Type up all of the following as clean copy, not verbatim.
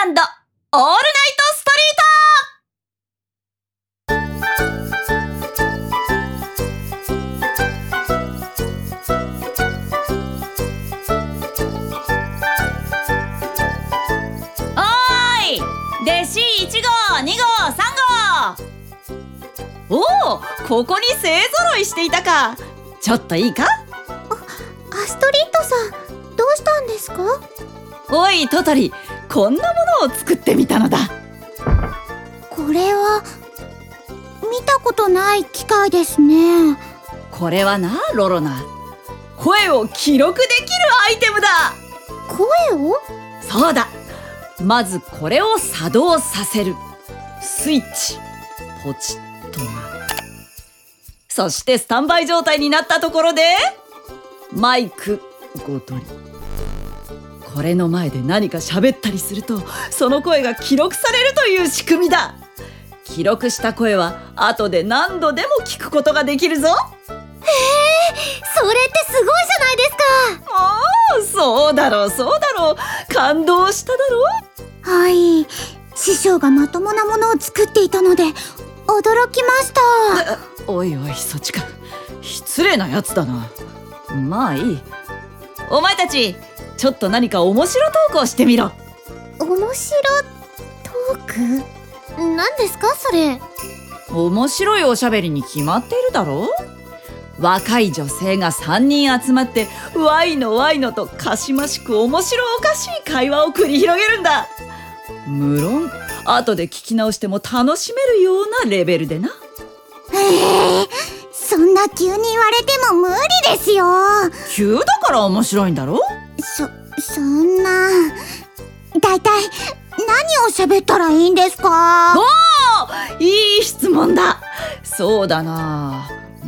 ンドオールナイトストリート。おーい、弟子1号2号3号。おお、ここに勢ぞろいしていたか。ちょっといいか。 アストリッドさん、どうしたんですか？ おいトトリ、こんなものを作ってみたのだ。 これは見たことない機械ですね。 これはな、ロロナ、声を記録できるアイテムだ。 声を？ そうだ。まずこれを作動させる。スイッチポチッとな。そしてスタンバイ状態になったところでマイクごとり。これの前で何か喋ったりするとその声が記録されるという仕組みだ。記録した声は後で何度でも聞くことができるぞ。 それってすごいじゃないですか。 おー、そうだろうそうだろう。感動しただろう。 はい、師匠がまともなものを作っていたので驚きました。 おいおい、そっちか。失礼なやつだな。まあいい。お前たちちょっと何か面白トークをしてみろ。 面白トーク？何ですかそれ？ 面白いおしゃべりに決まっているだろう。若い女性が3人集まってワイのワイのとかしましく面白おかしい会話を繰り広げるんだ。無論後で聞き直しても楽しめるようなレベルでな。 そんな急に言われても無理ですよ。 急だから面白いんだろ。 そんな。だいたい何を喋ったらいいんですか？ おー、いい質問だ。そうだな、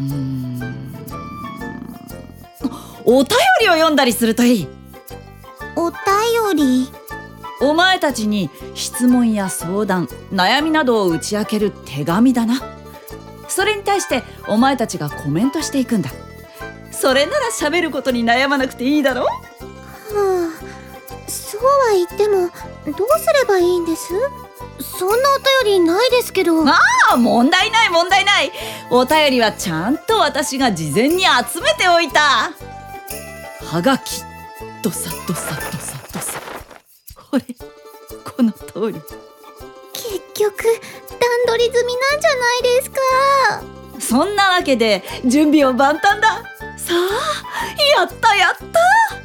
お便りを読んだりするといい。 お便り？ お前たちに質問や相談、悩みなどを打ち明ける手紙だな。それに対してお前たちがコメントしていくんだ。それなら喋ることに悩まなくていいだろう。 そうは言ってもどうすればいいんです？そんなお便りないですけど。 ああ、問題ない問題ない。お便りはちゃんと私が事前に集めておいた。はがきドサドサドサドサ。ほれ、この通り。 結局段取り済みなんじゃないですか。 そんなわけで準備は万端だ。さあ、やったやった。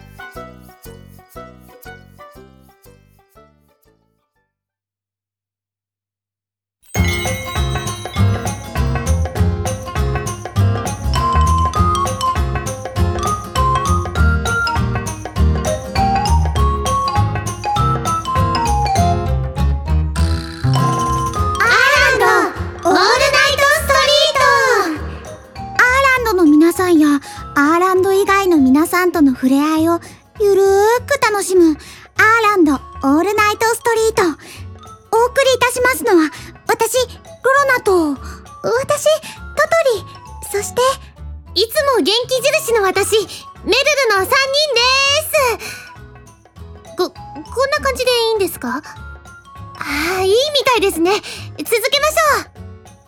アーランド以外の皆さんとの触れ合いをゆるーく楽しむアーランドオールナイトストリート。お送りいたしますのは私ロロナと私トトリ、そしていつも元気印の私メルルの3人です。こんな感じでいいんですか？いいみたいですね。続けましょう。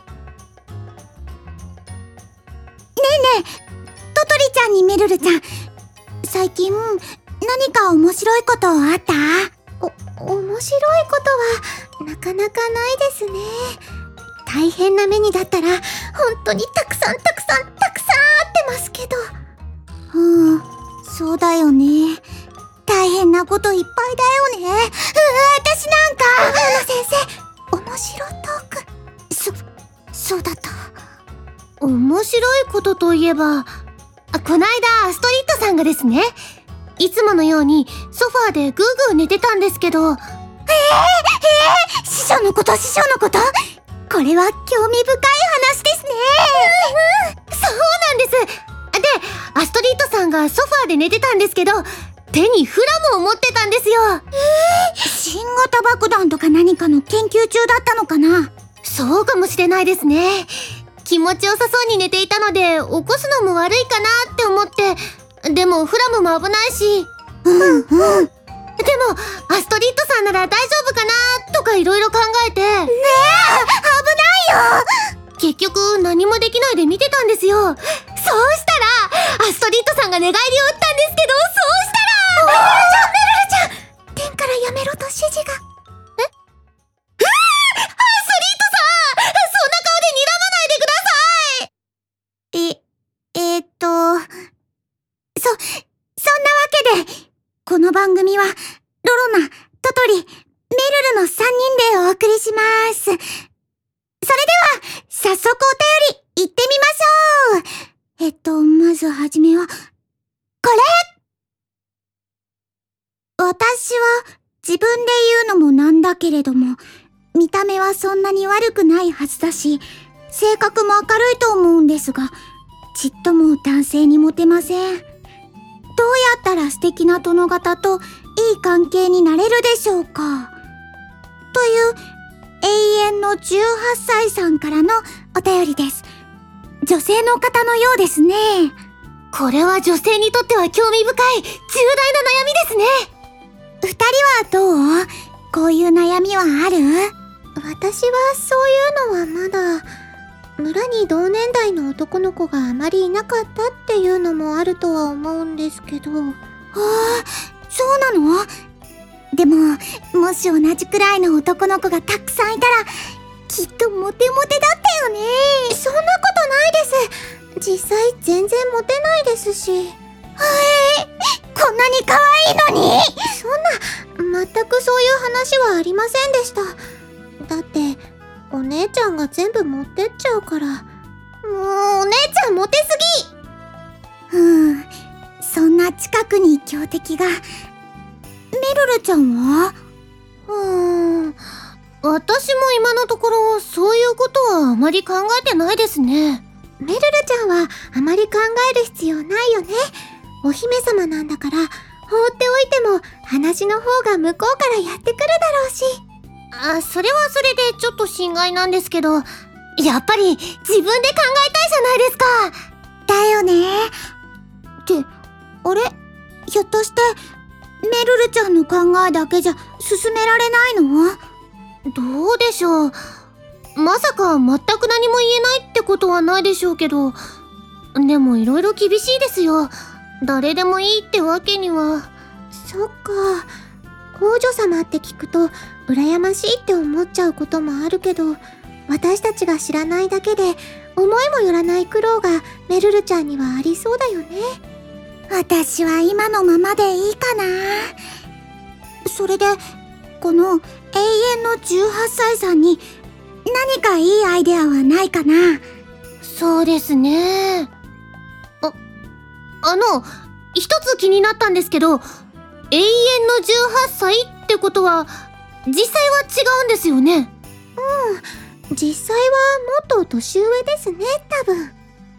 ねえねえトトリちゃんにメルルちゃん、最近何か面白いことあった？面白いことはなかなかないですね。大変な目にだったら本当にたくさんあってますけど。そうだよね。大変なこといっぱいだよね。私なんか先生、面白トーク。そうだった。面白いことといえば、こないだアストリッドさんがですね、いつものようにソファーでグーグー寝てたんですけど。師匠のことこれは興味深い話ですね。そうなんです。で、アストリッドさんがソファーで寝てたんですけど、手にフラムを持ってたんですよ。新型爆弾とか何かの研究中だったのかな？そうかもしれないですね。気持ちよさそうに寝ていたので起こすのも悪いかなって思って、でもフラムも危ないし。でもアストリッドさんなら大丈夫かなかいろいろ考えて。ねえ、危ないよ。結局何もできないで見てたんですよ。そうしたらアストリッドさんが寝返りを打ったんですけど、そうしたらメルルちゃん天からやめろと指示が。 アストリッドさん、そんな顔で睨まないでください。 そんなわけで、この番組はロロナ、トトリ、メルルの3人でお送りします。それでは早速お便り行ってみましょう。まずはじめはこれ。私は自分で言うのもなんだけれども、見た目はそんなに悪くないはずだし、性格も明るいと思うんですが、ちっとも男性にモテません。どうやったら素敵な殿方といい関係になれるでしょうか、という永遠の18歳さんからのお便りです。女性の方のようですね。 これは女性にとっては興味深い重大な悩みですね。 二人はどう？こういう悩みはある？ 私はそういうのはまだ、村に同年代の男の子があまりいなかったっていうのもあるとは思うんですけど。 ああ、そうなの？でも、もし同じくらいの男の子がたくさんいたら、きっとモテモテだったよね。 そんなことないです。実際全然モテないですし。 こんなに可愛いのに。 そんな、全くそういう話はありませんでした。だって、お姉ちゃんが全部持ってっちゃうから。もう、お姉ちゃんモテすぎ。 そんな近くに強敵が。メルルちゃんは？ 私も今のところそういうことはあまり考えてないですね。 メルルちゃんはあまり考える必要ないよね。お姫様なんだから、放っておいても話の方が向こうからやってくるだろうし。 それはそれでちょっと心外なんですけど、やっぱり自分で考えたいじゃないですか。 だよね。ってあれ、ひょっとしてメルルちゃんの考えだけじゃ進められないの？ どうでしょう。まさか全く何も言えないってことはないでしょうけど、でもいろいろ厳しいですよ。誰でもいいってわけには。 そっか、王女様って聞くと羨ましいって思っちゃうこともあるけど、私たちが知らないだけで思いもよらない苦労がメルルちゃんにはありそうだよね。 私は今のままでいいかな。それでこの永遠の18歳さんに何かいいアイデアはないかな。 そうですね。一つ気になったんですけど、永遠の18歳ってことは実際は違うんですよね。 実際はもっと年上ですね、多分。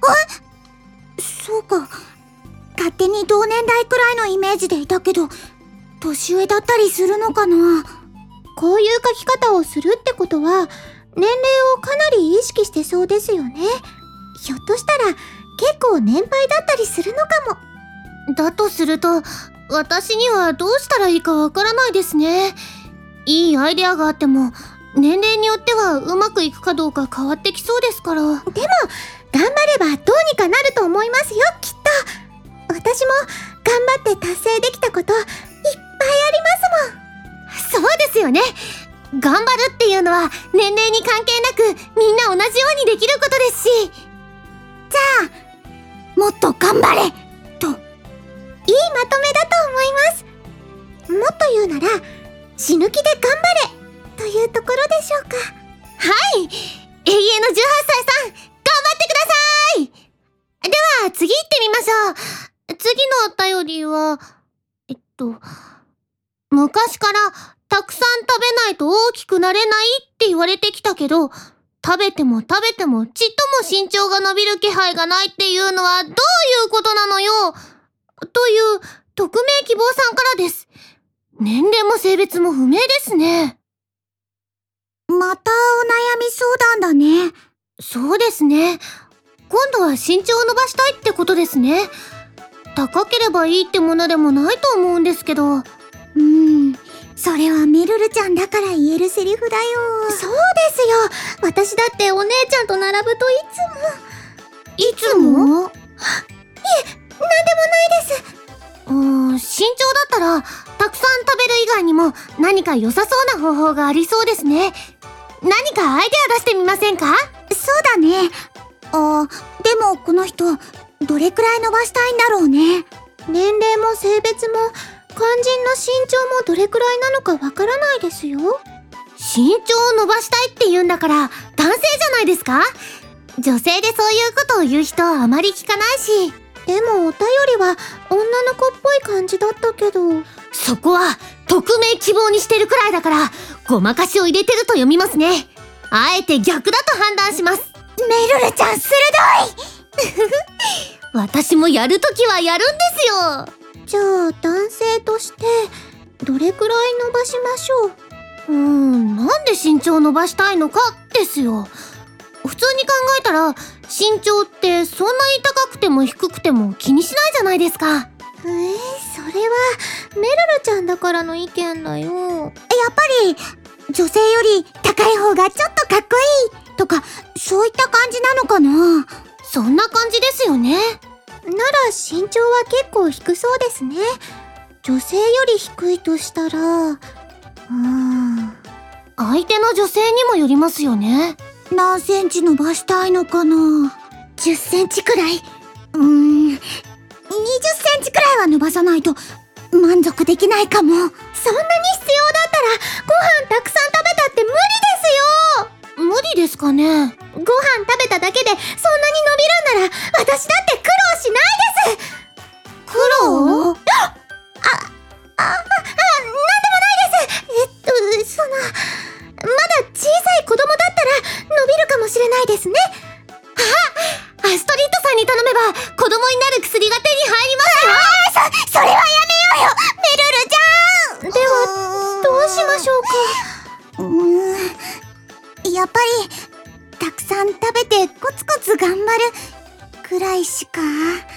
そうか。勝手に同年代くらいのイメージでいたけど、年上だったりするのかな。 こういう書き方をするってことは、年齢をかなり意識してそうですよね。ひょっとしたら結構年配だったりするのかも。 だとすると、私にはどうしたらいいかわからないですね。いいアイデアがあっても、年齢によってはうまくいくかどうか変わってきそうですから。でも、 頑張ればどうにかなると思いますよ、きっと。私も頑張って達成できたこといっぱいありますもん。そうですよね。頑張るっていうのは年齢に関係なくみんな同じようにできることですし。 じゃあ、もっと頑張れと。 いいまとめだと思います。もっと言うなら、死ぬ気で頑張れというところでしょうか。 はい、永遠の18歳さん、頑張ってください。では次行ってみましょう。次のお便りは昔からたくさん食べないと大きくなれないって言われてきたけど、食べても食べてもちっとも身長が伸びる気配がないっていうのはどういうことなのよ、という匿名希望さんからです。年齢も性別も不明ですね。 またお悩み相談だね。 そうですね。今度は身長を伸ばしたいってことですね。 それはメルルちゃんだから言えるセリフだよ。 そうですよ。私だってお姉ちゃんと並ぶといつも？ なんでもないです。 身長だったら、たくさん食べる以外にも何か良さそうな方法がありそうですね。何かアイデア出してみませんか？ そうだね。でもこの人、どれくらい伸ばしたいんだろうね。 年齢も性別も肝心の身長もどれくらいなのかわからないですよ。 身長を伸ばしたいって言うんだから男性じゃないですか？女性でそういうことを言う人はあまり聞かないし。 でもお便りは女の子っぽい感じだったけど。 そこは匿名希望にしてるくらいだから、ごまかしを入れてると読みますね。あえて逆だと判断します。 メルルちゃん鋭い私もやるときはやるんですよ。 じゃあ男性としてどれくらい伸ばしましょう？ なんで身長を伸ばしたいのかですよ。普通に考えたら身長ってそんなに高くても低くても気にしないじゃないですか。 それはメルルちゃんだからの意見だよ。 やっぱり女性より高い方がちょっとかっこいいとか、そういった感じなのかな。 そんな感じですよね。 なら身長は結構低そうですね。女性より低いとしたら相手の女性にもよりますよね。 何センチ伸ばしたいのかな。10センチくらい。20センチくらいは伸ばさないと満足できないかも。 そんなに必要だったらご飯たくさん食べたって無理ですよ。 無理ですかね。 ご飯食べただけでそんなに伸びるんなら私だって苦労しないです。 苦労？ なんでもないです。まだ小さい子供だったら伸びるかもしれないですね。 アストリッドさんに頼めば子供になる薬が手に入りますよ。 それはやめようよ、メルルちゃん。 ではどうしましょうか。 やっぱりたくさん食べてコツコツ頑張るくらいしか。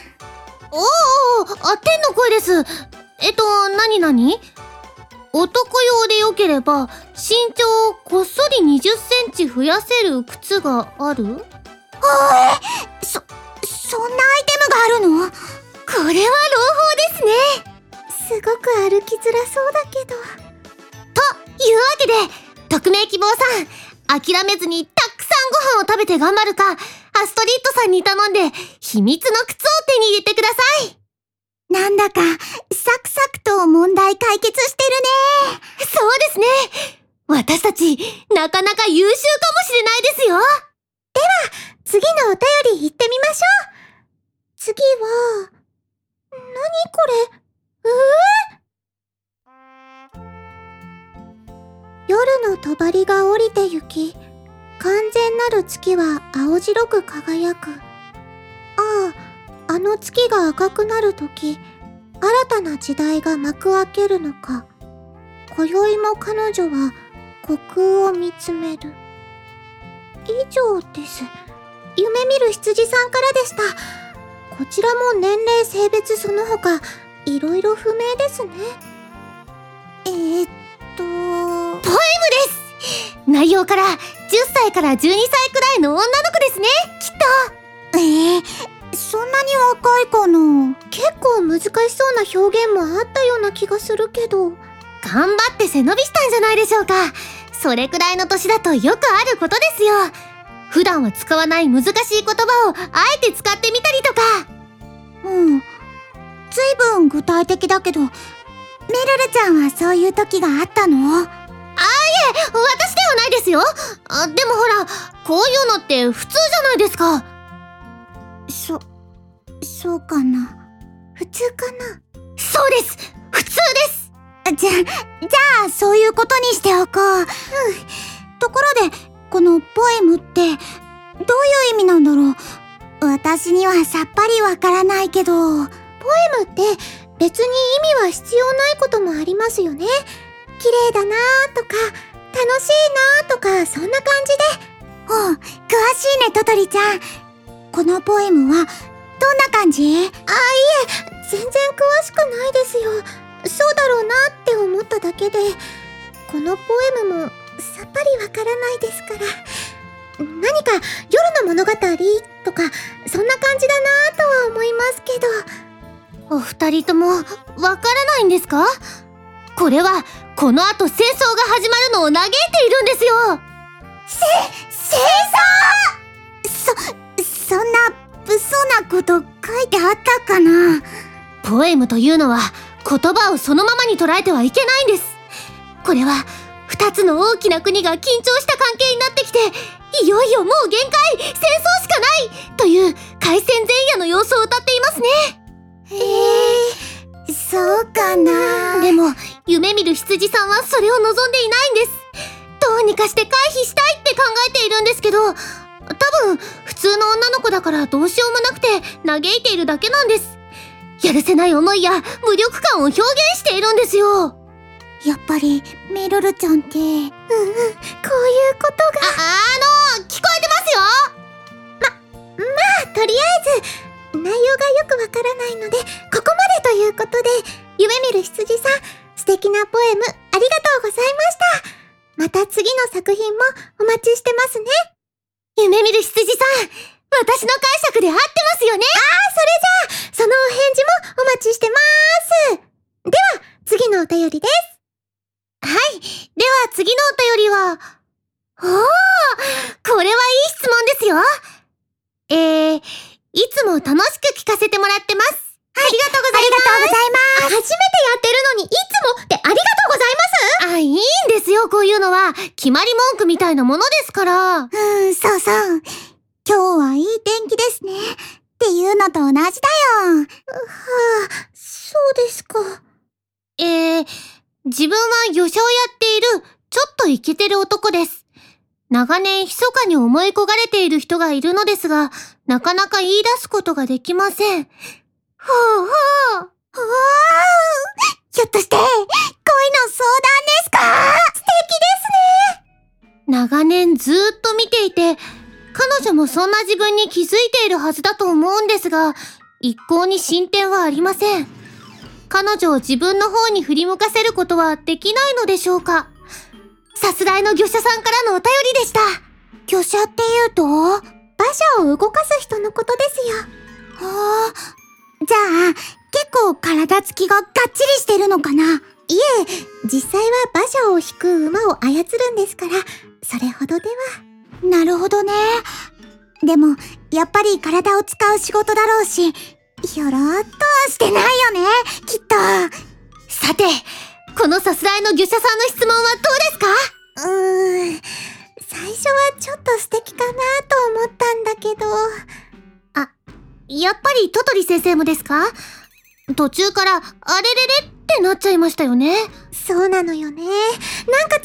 天の声です。何々？男用でよければ身長をこっそり20センチ増やせる靴がある？ そんなアイテムがあるの？ これは朗報ですね。 すごく歩きづらそうだけど。 というわけで、匿名希望さん、諦めずにたくさんご飯を食べて頑張るか、アストリッドさんに頼んで秘密の靴を手に入れてください。 なんだかサクサクと問題解決してるね。 そうですね。私たちなかなか優秀かもしれないですよ。 次のお便り行ってみましょう。次は何これ？夜の帳が降りてゆき、完全なる月は青白く輝く。あの月が赤くなるとき、新たな時代が幕開けるのか。今宵も彼女は虚空を見つめる。以上です。夢見る羊さんからでした。こちらも年齢性別その他いろいろ不明ですね。 ポエムです。内容から10歳から12歳くらいの女の子ですね、きっと。 そんなに若いかな。 結構難しそうな表現もあったような気がするけど。 頑張って背伸びしたんじゃないでしょうか。それくらいの年だとよくあることですよ。普段は使わない難しい言葉をあえて使ってみたりとか。 ずいぶん具体的だけど、メルルちゃんはそういう時があったの？ 私ではないですよ。でもほら、こういうのって普通じゃないですか。 そうかな。普通かな。 そうです。普通です。 じゃあそういうことにしておこう。ところで、このポエムってどういう意味なんだろう。私にはさっぱりわからないけど。 ポエムって別に意味は必要ないこともありますよね。綺麗だなーとか、楽しいなーとか、そんな感じで。 詳しいね、トトリちゃん。このポエムはどんな感じ？ 全然詳しくないですよ。 そうだろうなって思っただけで、このポエムもさっぱりわからないですから。何か夜の物語とかそんな感じだなとは思いますけど。 お二人ともわからないんですか？これはこの後戦争が始まるのを嘆いているんですよ。 戦争！そんな物騒なこと書いてあったかな？ ポエムというのは言葉をそのままに捉えてはいけないんです。これは二つの大きな国が緊張した関係になってきて、いよいよもう限界、戦争しかないという開戦前夜の様子を歌っていますね。 そうかな。 でも夢見る羊さんはそれを望んでいないんです。どうにかして回避したいって考えているんですけど、多分普通の女の子だからどうしようもなくて嘆いているだけなんです。やるせない思いや無力感を表現しているんですよ。 やっぱりメルルちゃんって、こういうことが。 聞こえてますよ。 とりあえず内容がよくわからないので、ここまでということで、夢見る羊さん、素敵なポエムありがとうございました。また次の作品もお待ちしてますね。 夢見る羊さん、私の解釈で合ってますよね。 そのお返事もお待ちしてまーす。では次のお便りです。 はい。では次のお便りは、これはいい質問ですよ。いつも楽しく聞かせてもらってます。ありがとうございます。 初めてやってるのにいつもってありがとうございます。 いいんですよ、こういうのは。決まり文句みたいなものですから。 そうそう。今日はいい天気ですね。っていうのと同じだよ。 そうですか。 自分は漁者をやっている、ちょっとイケてる男です。長年密かに思い焦がれている人がいるのですが、なかなか言い出すことができません。 ひょっとして、恋の相談ですか？素敵ですね。 長年ずーっと見ていて、彼女もそんな自分に気づいているはずだと思うんですが、一向に進展はありません。彼女を自分の方に振り向かせることはできないのでしょうか。さすらいの漁者さんからのお便りでした。 漁者って言うと？ 馬車を動かす人のことですよ。 じゃあ、結構体つきががっちりしてるのかな？ いえ、実際は馬車を引く馬を操るんですから、それほどでは。 なるほどね。でも、やっぱり体を使う仕事だろうし、ひょろっとしてないよね、きっと。 さて、このさすらいの漁者さんの質問はどうですか？ 最初はちょっと素敵かなと思ったんだけど。 やっぱりトトリ先生もですか？途中からあれれれってなっちゃいましたよね。 そうなのよね。なんか違うなって。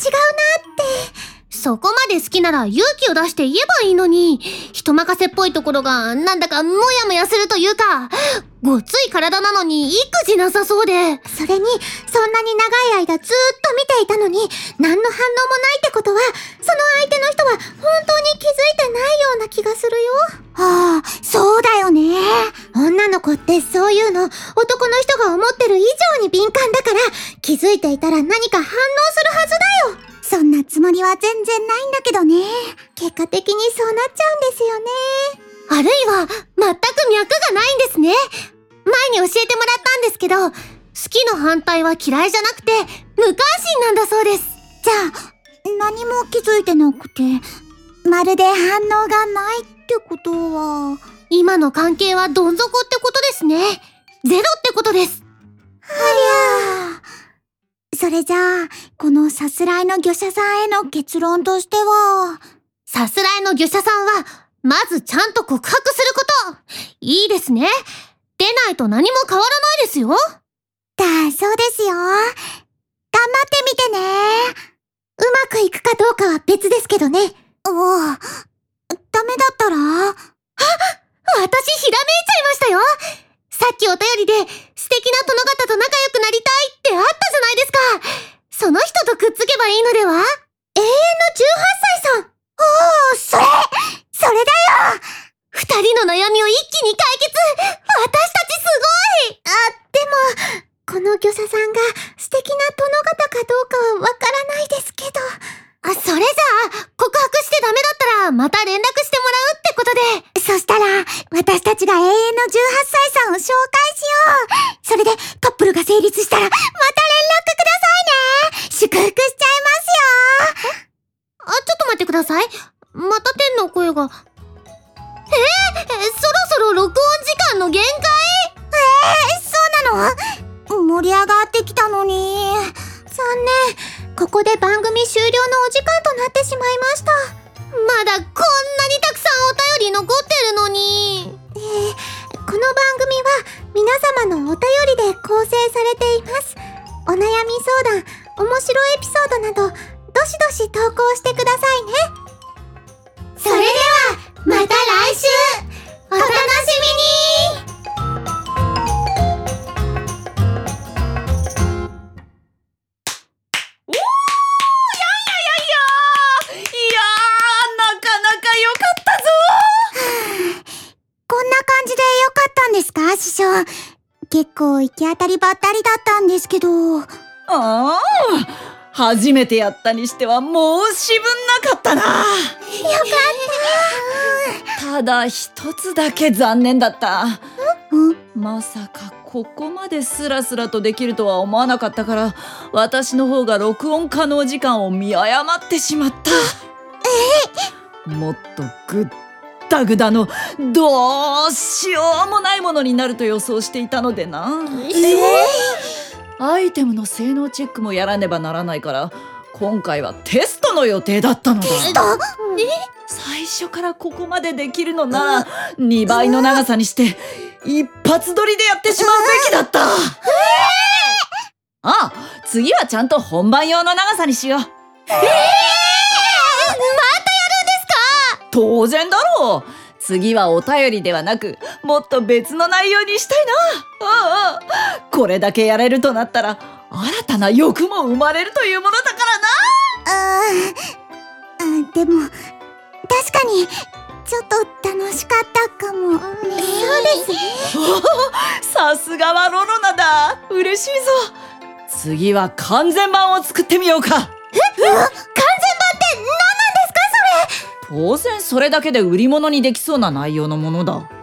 そこまで好きなら勇気を出して言えばいいのに、人任せっぽいところがなんだかモヤモヤするというか、ごっつい体なのに育児なさそうで。 それに、そんなに長い間ずーっと見ていたのに、何の反応もないってことは、その相手の人は本当に気づいてないような気がするよ。 そうだよね。 女の子ってそういうの、男の人が思ってる以上に敏感だから、気づいていたら何か反応するはずだよ。 そんなつもりは全然ないんだけどね。 結果的にそうなっちゃうんですよね。 あるいは、全く脈がないんですね。前に教えてもらったんですけど、好きの反対は嫌いじゃなくて、無関心なんだそうです。 じゃあ、何も気づいてなくて、まるで反応がないってことは。 今の関係はどん底ってことですね。ゼロってことです。 それじゃあ、このさすらいの漁者さんへの結論としては。 さすらいの漁者さんは、まずちゃんと告白すること。いいですね。出ないと何も変わらないですよ。 そうですよ。頑張ってみてね。 うまくいくかどうかは別ですけどね。 ダメだったら？ 私ひらめいちゃいましたよ。さっきお便りで素敵な殿方と仲良くなりたいってあったじゃないですか。その人とくっつけばいいのでは？永遠の18歳さん。 それだよ。 二人の悩みを一気に解決。私たちすごい。 でも、 この魚者さんが素敵な殿方かどうかはわからないですけど。 それじゃあ、告白してダメだったら、また連絡してもらうってことで。 そしたら、私たちが永遠の18歳さんを紹介しよう。それで、カップルが成立したら、また連絡くださいね。祝福しちゃいますよ。 ちょっと待ってください。また天の声が。そろそろ録音時間の限界？ そうなの？盛り上がってきたのに。 残念。ここで番組終了のお時間となってしまいました。 まだこんなにたくさんお便り残ってるのに。 この番組は皆様のお便りで構成されています。お悩み相談、面白いエピソードなど、どしどし投稿してくださいね。それでは、また来週お楽しみに。 なかなか良かったぞ。 こんな感じでよかったんですか、師匠。結構行き当たりばったりだったんですけど。 ああ、初めてやったにしては申し分なかったな。よかった。ただ一つだけ残念だった。まさかここまでスラスラとできるとは思わなかったから、私の方が録音可能時間を見誤ってしまった。もっとぐったぐだのどうしようもないものになると予想していたのでな。アイテムの性能チェックもやらねばならないから、今回はテストの予定だったのだ。最初からここまでできるのなら2倍の長さにして一発撮りでやってしまうべきだった。次はちゃんと本番用の長さにしよう。またやるんですか？当然だろう。次はお便りではなく、もっと別の内容にしたいな。これだけやれるとなったら、新たな欲も生まれるというものだからな。 でも、確かに、ちょっと楽しかったかも。そうですね。 さすがはロロナだ。嬉しいぞ。次は完全版を作ってみようか。完全版って何なんですか、それ？当然それだけで売り物にできそうな内容のものだ。